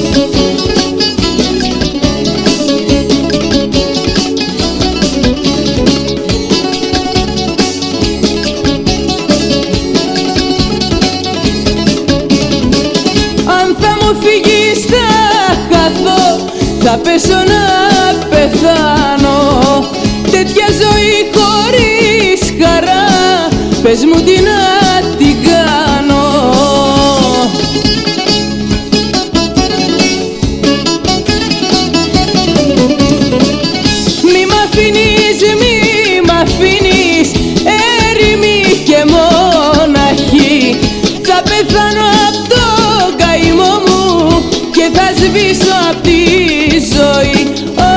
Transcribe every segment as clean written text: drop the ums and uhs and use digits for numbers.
Φύγεις θα χαθώ, θα πέσω να πεθάνω. Τέτοια ζωή χωρίς χαρά, πες μου τι να την κάνω. Μη μ' αφήνεις, μη μ' αφήνεις έρημη και μοναχή. Θα πεθάνω απ' το καημό μου και θα σβήσω απ' τη ζωή.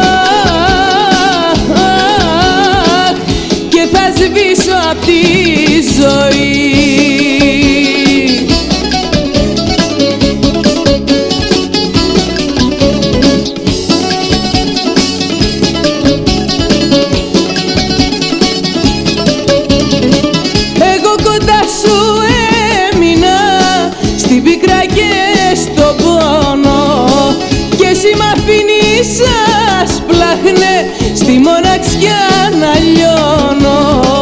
Και θα σβήσω απ' τη ζωή. Εγώ κοντά σου έμεινα στην πίκρα και στον πόνο, και εσύ μ' αφήνεις σαν σπλάχνε στη μοναξιά να λιώνω.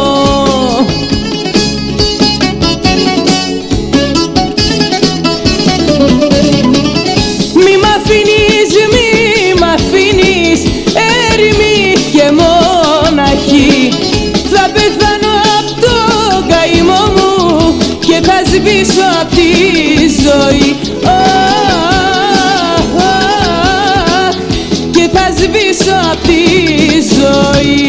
Μη μ' αφήνεις, μη μ' αφήνεις έρημη και μοναχή. Θα πεθάνω απ' το καημό μου και θα σβήσω απ' τη ζωή. Και θα σβήσω απ' τη ζωή.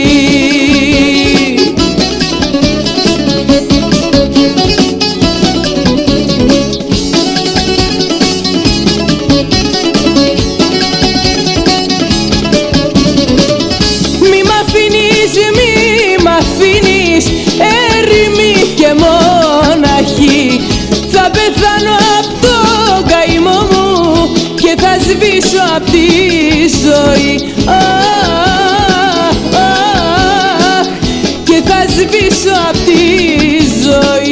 Μη μ' αφήνεις, μη μ' αφήνεις έρημη και μοναχή. Θα πεθάνω απ' το καημό μου και θα σβήσω απ' τη ζωή. Και θα σβήσω απ' τη ζωή.